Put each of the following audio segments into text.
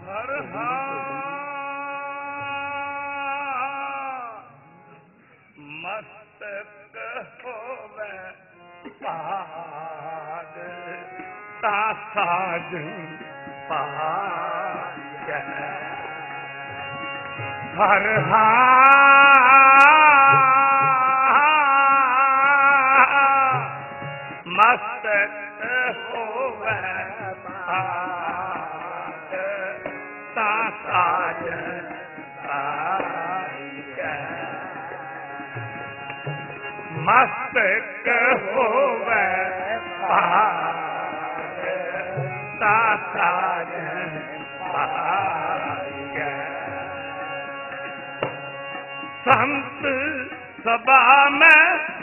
मस्तक होवे पाग साज पाग हर मस्तक होवे पाग साज मस्तक होवे पाग साज पाग संत सभा में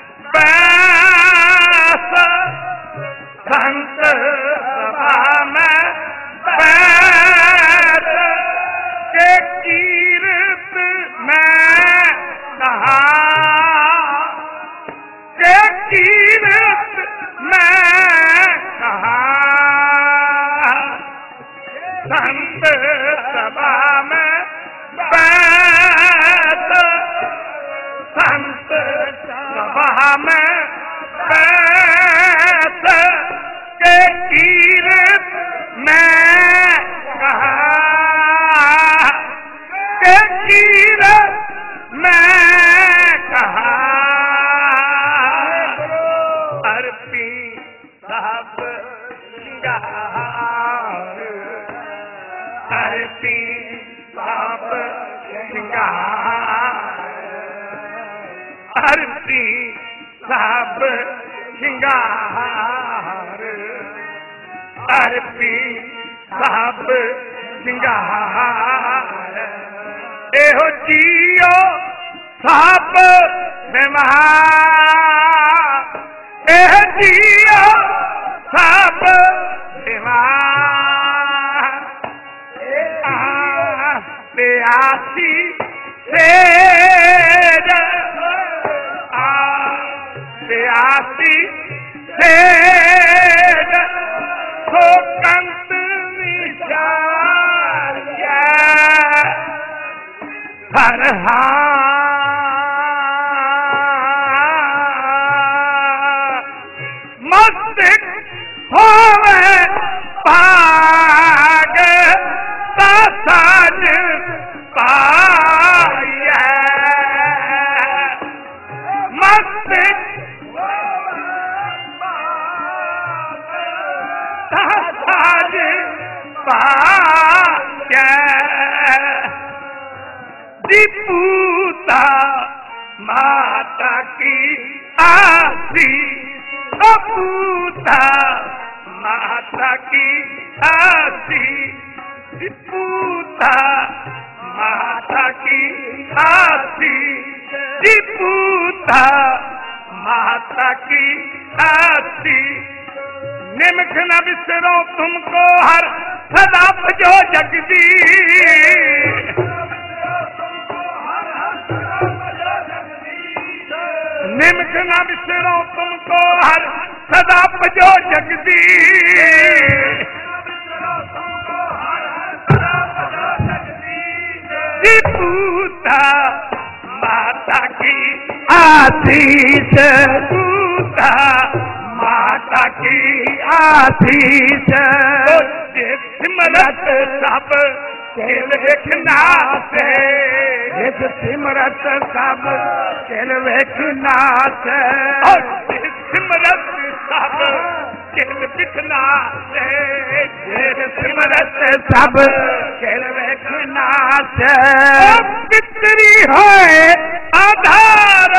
बैस संत सभा में बैस के कीर्त में कहा के कीर्त में कहा संत सभा में बैस संत सभा में बैस के कीर्त में कहा के कीर्त में कहा अर्पी साहब सिंगार अर्पी साहब सिंगार अर्पी साहब सिंगार अर्पी साहब सिंगार एहो जियो साहब बीमार एह जियो साहब बीमार प्यासी से प्यासी से हो कंत विचार हर मस्तक होवे पाग साज पाय मस्तक साज पाय दीपूता माता की आसी पूता माता की आसी पूता माता की आसी पूता माता की आसी निमख न बिसरो तुमको हर सदा जो जगदी निमख न बिसरो तुमको हर सदा जो जगदी पूता माता की आशीष पूता माता की आशीष सिमरत सब देखना से सिमरत सब देखना से सिमरत सब बिठना से सिमरत सब देखना से पितरी है आधार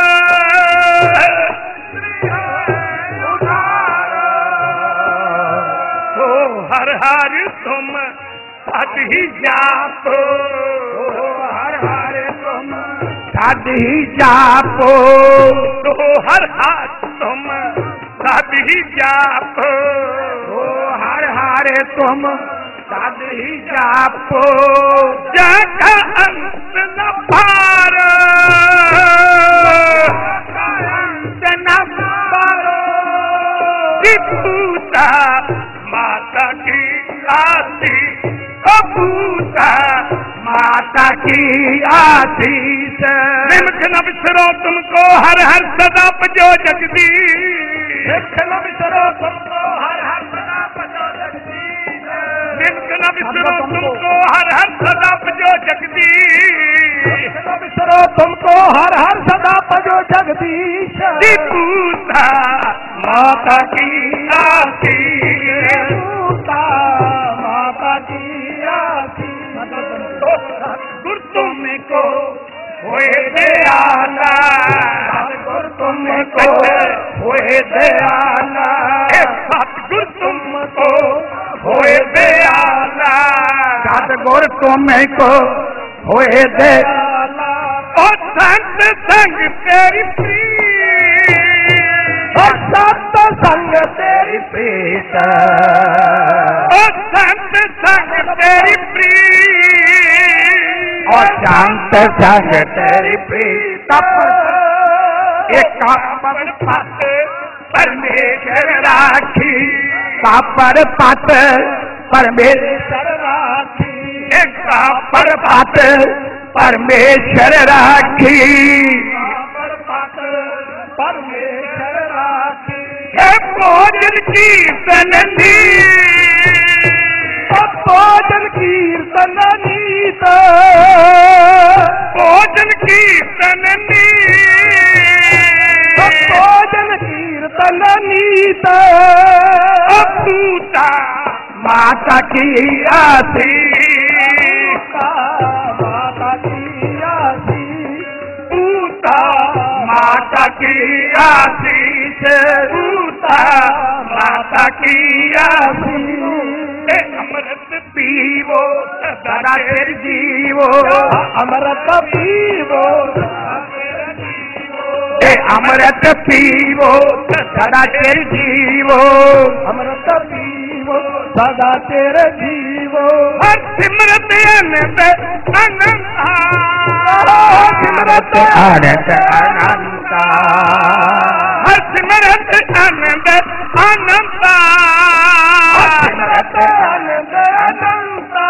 तो हर हर तुम साधी जापो हर हर तुम साधी जापो तो हर हर तुम साधी जापो हर हर तुम साधी जापो जगा अंत न पार अंत न पार पूता माता की आसी पूता माता की आशीष। निम्न न बिसरो तुमको हर हर सदा बजो जगदीश। निम्न न बिसरो तुमको हर हर सदा बजो जगदीश। निम्न न बिसरो तुमको हर हर सदा बजो जगदीश। न बिसरो तुमको हर हर सदा बजो जगदीश। पूता माता की आशीष। पूता माता की आशीष। गुरु तुमको होए दयाला। गुरु तुमको होए दयाला। सतगुरु तुमको होए दयाला। सतगुरु तुमको होए दयाला। और संत संग तेरी प्रीत। और संत संग तेरी प्रीत। और संत संग तेरी प्रीत। और संत संग तेरी प्रीत। एक पत परमेश्वर राखी। पर पत परमेश्वर राखी। एक पर पत परमेश्वर राखी। पर पत परमेश्वर राखी। है भोजन कीर्तन नीत। भोजन कीर्तन नीत। भोजन कीर्तन नीत। भोजन कीर्तन नीत। पूता माता की आशीष। माता की आशीष। पूता माता की आशीष। पूता माता की आशीष। अमृत पीवो सदा चिर जीवो। अमृत पीवो अमृत पीवो सदा चिर जीवो। अमृत पीवो सदा चिर जीवो। हर सिमरत अनंत अनंता। सिमरत अनंत अनंता। हर सिमरत अनंत अनंता। सिमरत अनंत अनंता।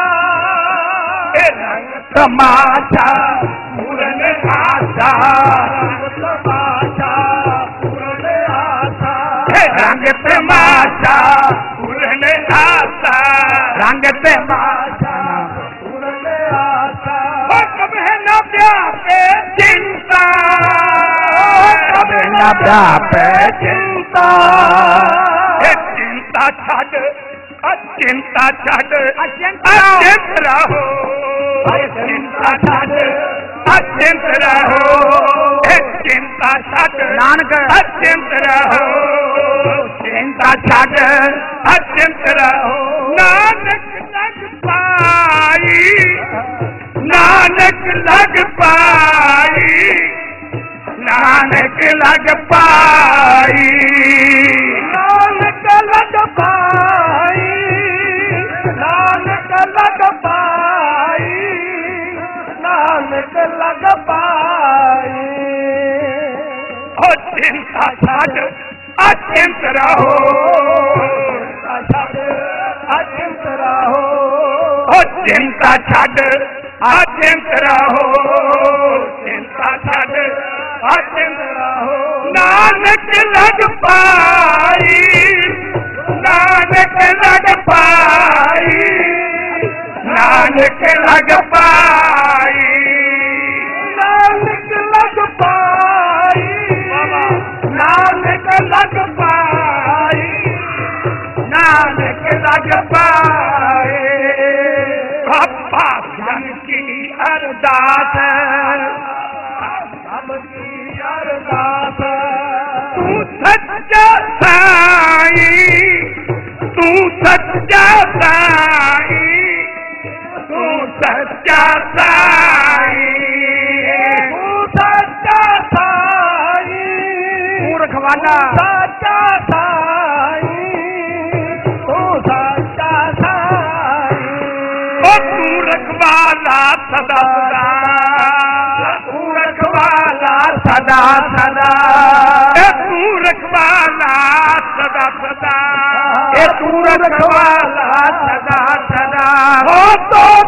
तमाशा पूर्ण आशा। तमाशा पूर्ण आशा। रंग तमाशा पूर्ण आशा। रंग तमाशा पूर्ण आशा। कब है न व्यापे चिंता। कब न व्यापे चिंता। चिंता छाड़ अचिंता छाड़ अचिंत रहो। चिंता छाड़ अचिंत रहो। चिंता छाड़ नानक अचिंत रहो। चिंता छाड़ अचिंत रहो। नानक लग पाई। नानक लग पाई। नानक लग पाई। नानक लग पाई। नानक लग पाई। नानक लग पाई। ओ चिंता छाड़ अचिंत रहो। अचिंत रहो। ओ चिंता छाड़ अचिंत रहो। चिंता छाड़ अचिंत रहो। नानक लग पाई। नानक लग पाई। नानक लग पाई। नानक लग पाई। नानक लग पाई। नानक लग पाए। बाबा जन की अरदास। सबकी अरदास। तू सच्चा साई। तू सच्चा साई। तू सच्चा साई। तू सच्चा साई। तू रखवाला सच्चा साई। तू सच्चा साई। ओ तू रखवाला सदा सदा। तू रखवाला सदा सदा। तू रखवाला सदा सदा। तू रखवाला सदा सदा। हो तो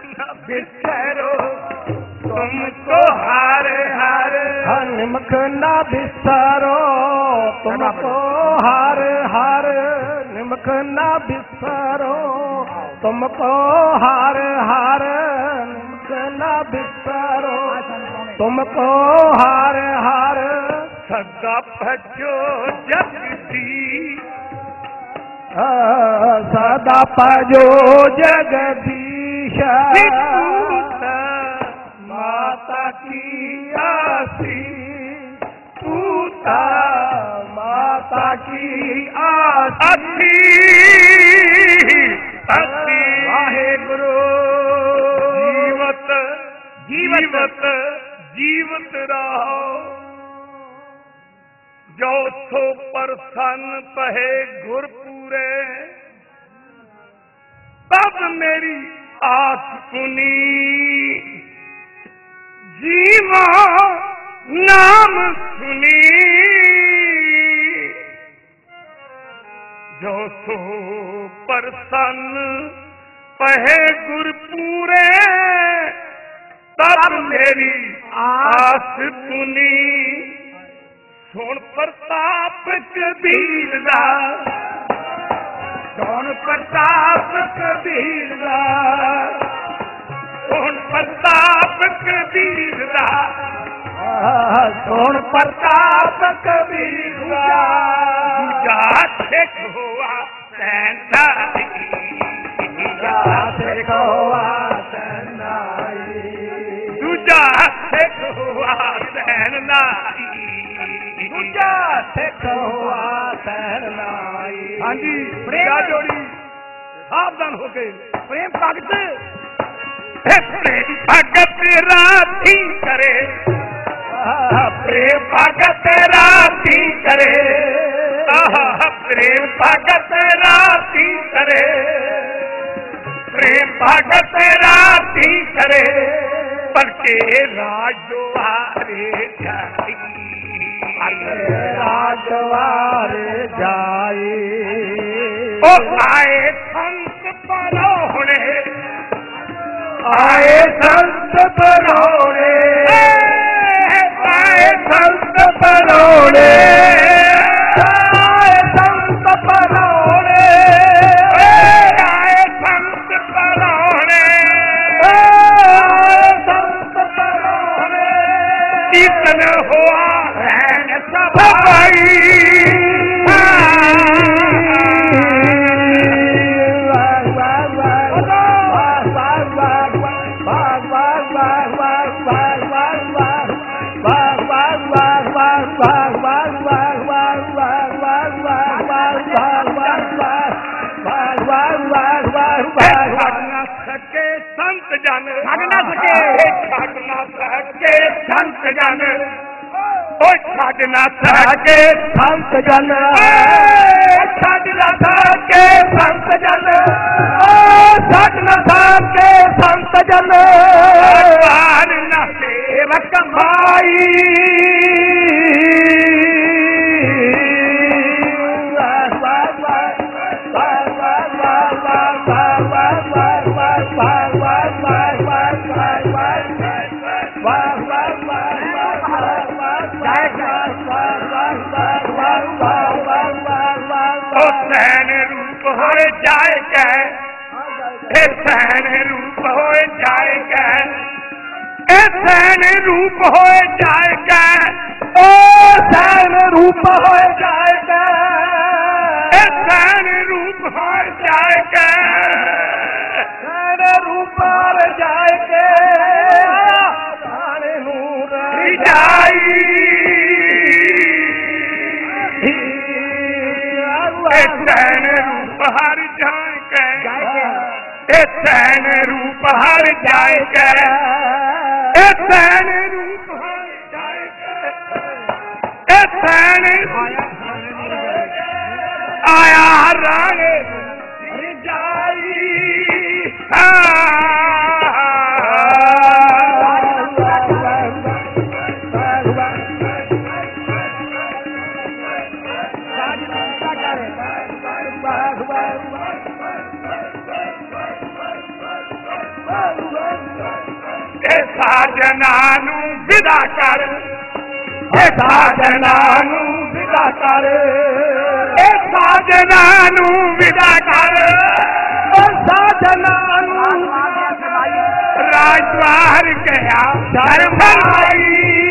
बिसरो तुमको हर हर निमक ना बिसरो तुमको हर हर निमक ना बिसरो तुमको हर हर निमक ना बिसरो तुमको हर हर सदा भजो जगदीश सदा भजो जगदीश माता की आसी पूता माता की आसी वाहे गुरु जीवत जीवत जीवत रहो जो सो प्रसन्न पहे गुर पूरे तब मेरी आस सुनी जीवा नाम सुनी जो सो प्रसन्न पहे गुर पूरे तब मेरी आस सुनी सोन प्रताप कबीर दा सोन प्रताप कबीर दा सोन प्रताप कबीर दा सोन प्रताप कबीर दा दूजा सिख होआ सैनाई दूजा सिख होआ सैनाई दूजा सिख होआ सैनाई दूजा सिख होआ सैनाई। हाँ जी प्रेम जोड़ी सावधान हो गए प्रेम भगत प्रेम भगत राधी करे प्रेम भगत राधी करे प्रेम भगत राधी करे प्रेम भगत राधी करे बल्कि राजवारे जाती राजवारे जाए ओ आए संत परोड़े आए संत परोड़े आए संत परोड़े आए संत परोड़े आए संत परोड़े आए संत परोड़े कीर्तन हुआ रहन सभाई सके संत जन छड़ ना सके संत जन ओ छड़ ना सके संत जन छड़ ना सके संत जन छड़ न सके संत जन पार न सेवक माई जाएगा सैन रूप हो जाएगा सैन रूप हो जाएगा ओ सैन रूप हो जाएगा सैन रूप हो जाएगा सैन रूप हो जाएगा सैन नूर जाई सैन रूप हर जाएगा सैन रूप हर जाएगा सैन रूप हर जाएगा सैन आया राणे जाई ਇਹ ਸਾਜਨਾ ਨੂੰ ਵਿਦਾ ਕਰ, ਇਹ ਸਾਜਨਾ ਨੂੰ ਵਿਦਾ ਕਰ, ਇਹ ਸਾਜਨਾ ਨੂੰ ਵਿਦਾ ਕਰ, ਇਹ ਸਾਜਨਾ ਨੂੰ ਰਾਜਵਾਰ ਕਹਿਆ ਸ਼ਰਮ ਆਈ।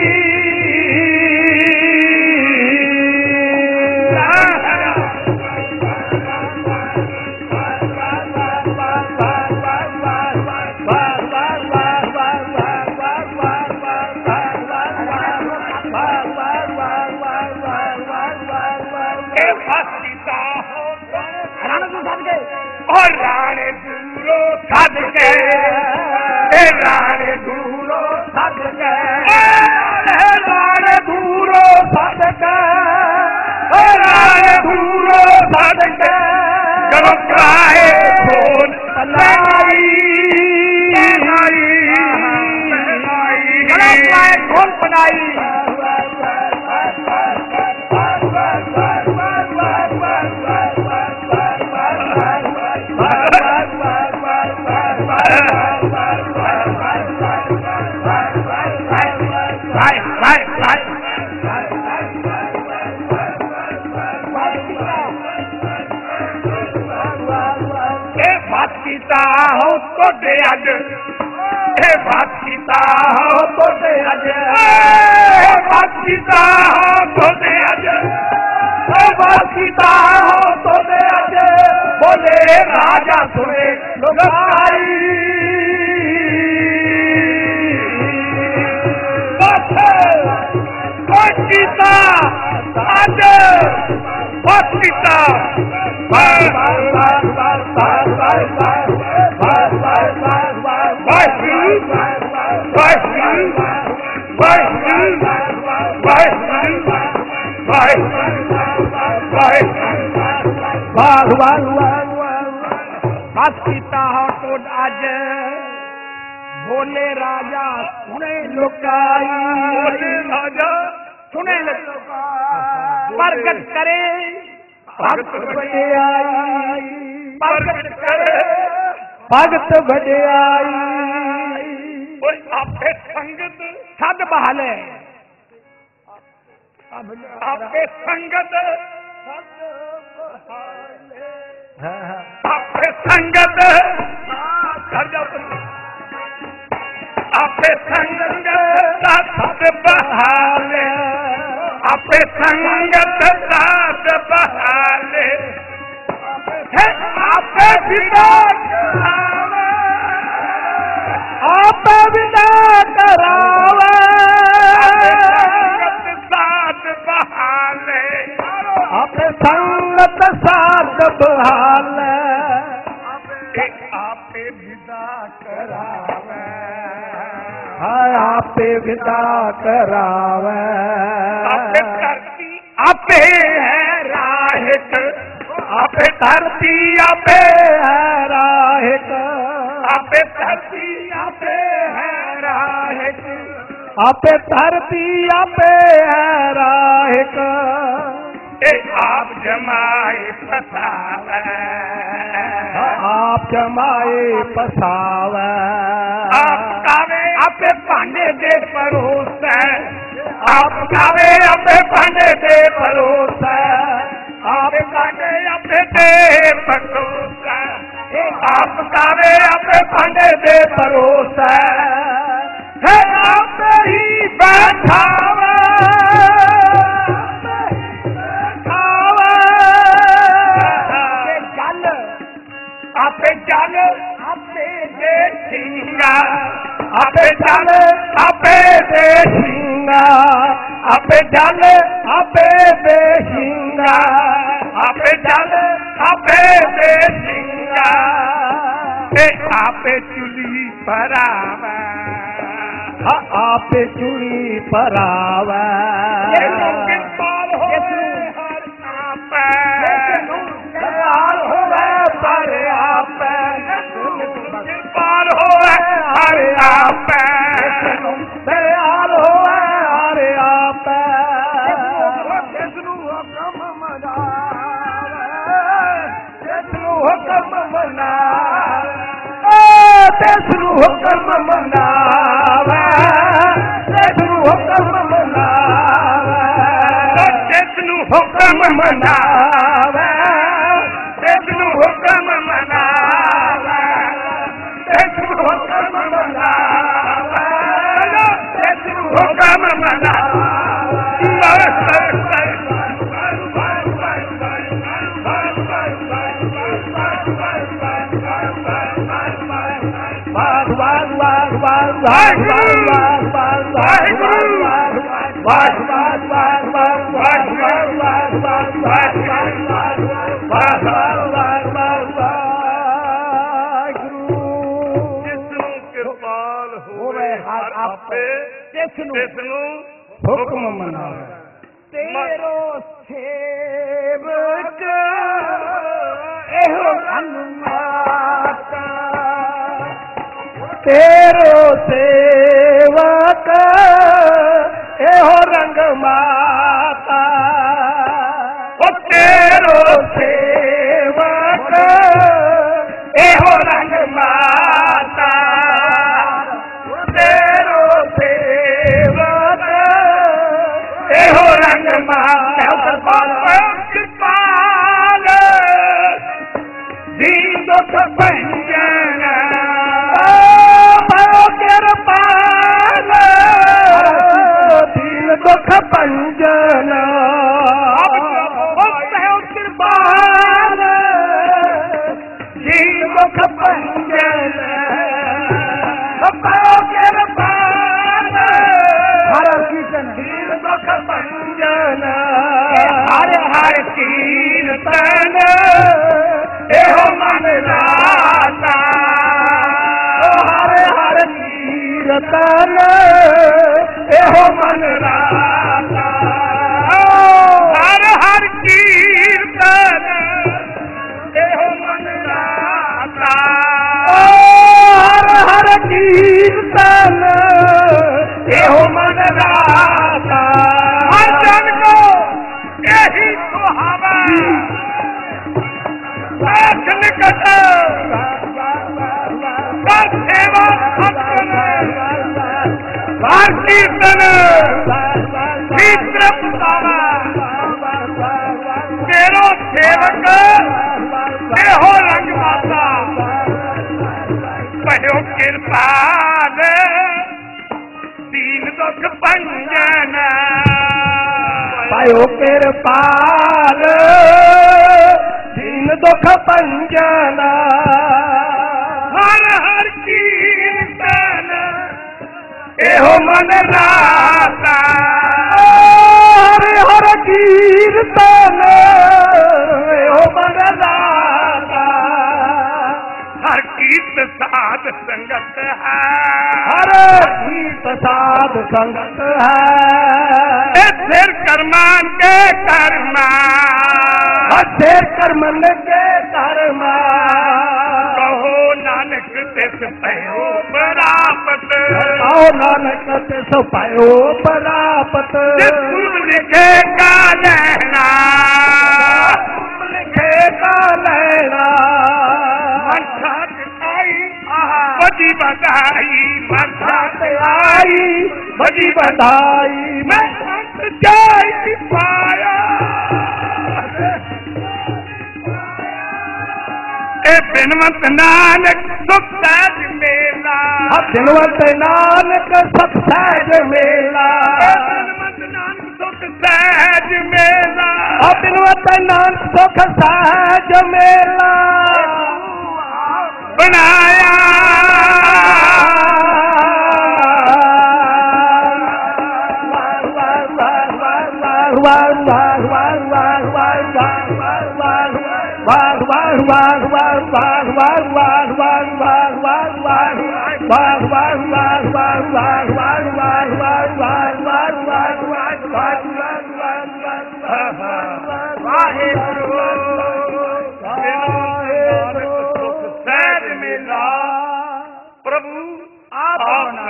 और राणे दूरो सद के, राणे दूरो सद के, राणे दूरो सद के, राणे दूरो सद के, जब कराए फोन लाई, जब कराए फोन बनाई, हो तो दे अज, ए बात कीता हो तो दे अज, ए बात कीता हो तो दे अज, ए बात कीता हो तो दे अज, बोले राजा सुने लुगाई, बात कीता अज, बात कीता बस कीता हो तो अज, बोले राजा सुने लुकाई, राजा सुने लुकाई, प्रगट करे भगत वडियाई, प्रगट करे भगत वडियाई, आपे संगत सद बहाले, आपे संगत आपे संगत आपे संगत सद बहाले, आपे संगत सद बहाले, आपे विदा करावे, आपे विदा करावे, संगत साथ बहाले, आपे संगत साथ बहाले, आपे विदा करावे, आपे विदा करावे, आपे धरती आपे है राहित, आपे धरती आपे है राहित, आपे धरती आपे है राहित, आपे धरती आपे है राहित, आप जमाए फसावे, आप जमाए फसावे, आप कावे आपे भांडे दे परोसे, आप कावे आपे भांडे दे परोसे, आप कावे आपे दे परोसे, आप कावे आपे भांडे दे परोसे, है आप ही बैठावे, आपे जल आपे दे सिंगा, आपे जल आपे दे सिंगा, आपे जल आपे दे सिंगा, आपे जल आपे दे सिंगा, आपे चुली परावा, आपे चुली परावा, हुक्म ਹੁਕਮ ਮਨਾ ਹੁਕਮ ਮਨਾਵੇ ਤੇਰੋ ਸੇਵਕ ਇਹੋ ਹਨੁਮਾਤਾ ਤੇਰੋ ਸੇਵਕ ਇਹੋ ਰੰਗ ਮਾਤਾ ਉਹ ਤੇਰੋ ਸੇਵਕ ਇਹੋ ਰੰਗ ਮਾਤਾ ਤੇਰੋ ਸੇਵਕ ਇਹੋ ਰੰਗ ਮਾਤਾ ਕਿਰਪਾਲ ਦੀ ਦੁਖ ਭੰਜਨ ਕਿਰਪਾਲ ਦੀਨ ਦੁਖ ਭੰਜਨ ਕਿਰਪਾਲ ਦੀਨ ਦੁਖ ਭੰਜਨ ਕਿਰਪਾਲ ਹਰ ਕੀਰਤਨ ਦੀਨ ਦੁਖ ਭੰਜਨ ਹਰ ਹਰ ਕੀਰਤਨ ਇਹੋ ਮਨ ਰਾਤਾ ਹਰ ਹਰ ਕੀਰਤਨ ਇਹੋ ਮਨ ਰਾਤਾ ਹਰ ਹਰ ਕੀਰਤਨ ਇਹੋ ਮਨ ਰਾਤਾ ਹਰ ਹਰ ਕੀਰਤਨ ਇਹੋ ਮਨ ਰਾਤਾ ਹਰ ਜਨ ਕੋ ਇਹੀ ਸੁਹਾਵਾ ਸਾਥ ਨਿਕਟ ਕਰ ਸੇਵਾ ਆਪਣਾ ਹਰ ਕੀਰਤਨ ਕੀਰਤ ਪਾਵਾ ਤੇਰੋ ਸੇਵਕ ਇਹੋ ਰੰਗ ਮਾਤਾ ਭਇਓ ਕਿਰਪਾਲ ਦੀਨ ਦੁਖ ਭੰਜਨ ਭਇਓ ਕਿਰਪਾਲ ਦੀਨ ਦੁਖ ਭੰਜਨ ਹਰ ਹਰ ਕੀਰਤਨ ਇਹੋ ਮਨ ਰਾਤਾ ਹਰ ਹਰ ਕੀਰਤਨ ਇਹੋ ਮਨ ਰਾਤਾ ਹਰ ਕੀਰਤ ਸਾਧ ਸੰਗਤ ਹੈ ਹਰ ਕੀਰਤ ਸਾਧ ਸੰਗਤ ਹੈ ਇਹ ਸਿਰ ਕਰਮਾਨ ਕੇ ਕਰਮਾ ਸਿਰ ਕਰਮਨ ਕੇ ਕਰਮਾ ਕਹੋ ਨਾਨਕ ਤਿਸ ਭਇਓ ਪ੍ਰਾਪਤ ਕਹੋ ਨਾਨਕ ਤਿਸ ਭਇਓ ਪ੍ਰਾਪਤ ਜਿਸ ਲਿਖੇ ਕਾ ਲੈਣਾ ਲਿਖੇ ਕਾ ਲੈਣਾ ਮਨਸਾ ਆਈ ਬਜੀ ਬਧਾਈ ਮਨਸਾ ਤੇ ਆਈ ਬਜੀ ਬਧਾਈ ਮੈਂ ਅੰਤ ਜਾਈ ਪਾਇਆ ਇਹ ਬਿਨਵੰਤ ਨਾਨਕ ਸੁਖ ਸਹਿਜ ਮੇਲਾ ਬਿਨਵੰਤ ਨਾਨਕ ਸੁਖ ਸਹਿਜ ਮੇਲਾ ਬਿਨਵੰਤ ਨਾਨਕ ਸੁਖ ਸਹਿਜ ਮੇਲਾ ਬਿਨਵੰਤ ਨਾਨਕ ਸੁਖ ਸਹਿਜ ਮੇਲਾ ਬਣਾਇਆ प्रभु आप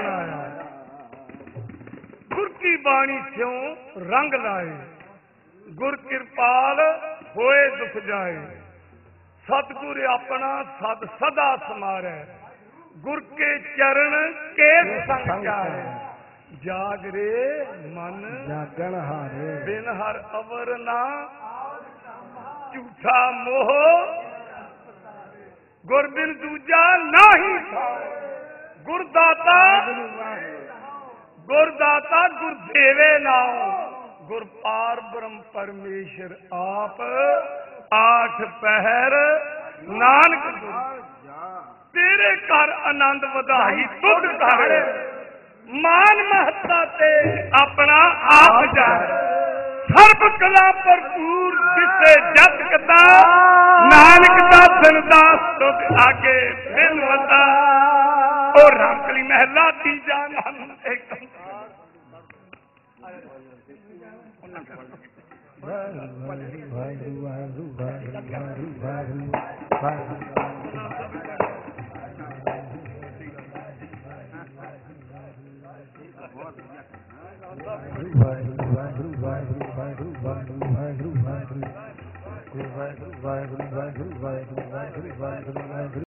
गुर की बाणी स्यों रंग लाए गुर कृपाल होए दुख जाए सतगुर अपना सद सदा समारे गुर के चरण के संग जाए जाग रे मन जागण हारे बिन हर अवर ना झूठा मोह गुर बिन दूजा नाही गुर ਗੁਰਦਾਤਾ ਗੁਰਦਾਤਾ ਗੁਰਦੇਵੇ ਨਾਉ ਗੁਰ ਪਾਰ ਬ੍ਰਹਮ ਪਰਮੇਸ਼ਰ ਆਪ ਆਠ ਪਹਿਰ ਨਾਨਕ ਗੁਰ ਤੇਰੇ ਘਰ ਆਨੰਦ ਵਧਾਈ ਤੁਧ ਘਰ ਮਾਨ ਮਹੱਤਾ ਤੇ ਆਪਣਾ ਆਪ ਜਾਣ ਸਰਬ ਕਲਾ ਭਰਪੂਰ ਜਿਸੇ ਜਤ ਕਤਾ ਨਾਨਕ ਦਾਸਨ ਦਾਸ ਤੁਧ ਆਗੇ ਬਿਨ ਵਤਾ ਉਹ ਰਾਮਕਲੀ ਮਹਿਲਾ ਤੀਜਾ ਨਾਮ ਇੱਕ ਵਾਹਿਗੁਰੂ ਵਾਹਿਗੁਰੂ ਵਾਹਿਗੁਰੂ ਵਾਹਿਗੁਰੂ ਵਾਹਿਗੁਰੂ ਵਾਹਿਗੁਰੂ ਵਾਹਿਗੁਰੂ